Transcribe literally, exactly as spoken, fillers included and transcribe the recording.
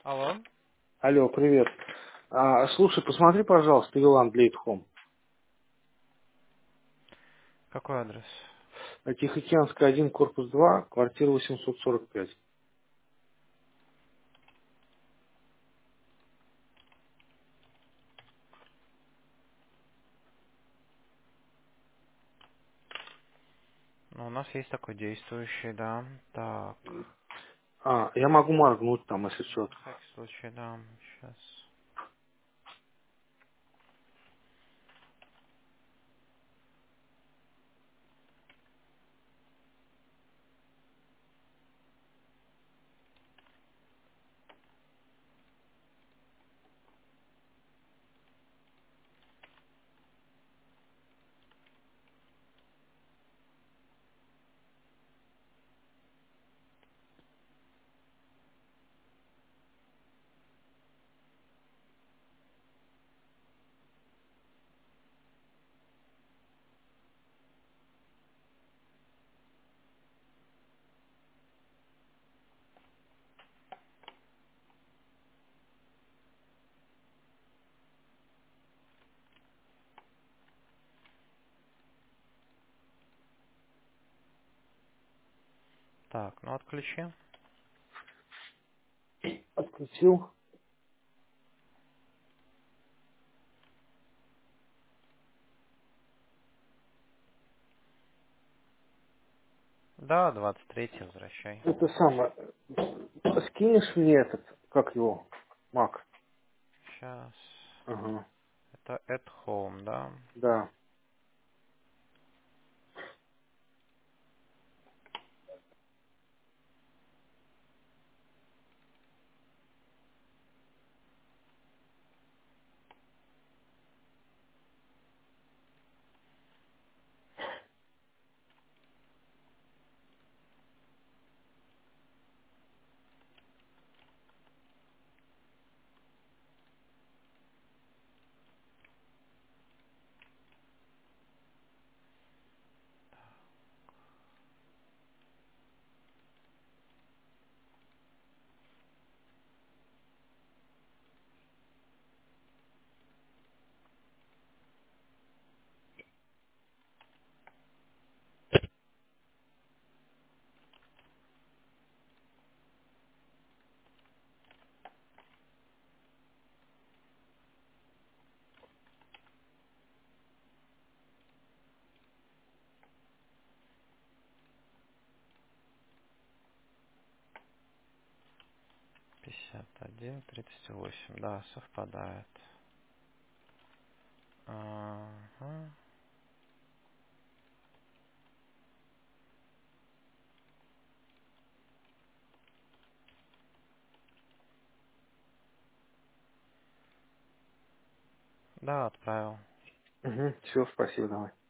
Алло, Алло, привет. А, слушай, посмотри, пожалуйста, Вилан Блейд Хом. какой адрес? Тихоокеанская один, корпус два, квартира восемьсот сорок пять. Ну, у нас есть такой действующий, да. Так, А, я могу моргнуть там, если ну, что. на всякий случай, да. Сейчас. Так, ну отключи. Отключил. Да, двадцать третий возвращай. Это самое. Скинешь мне этот, как его, Мак? Сейчас. Ага, Это at home, да. да. пятьдесят один, тридцать восемь, да, совпадает. Ага. Да, отправил. Угу, все, спасибо, давай.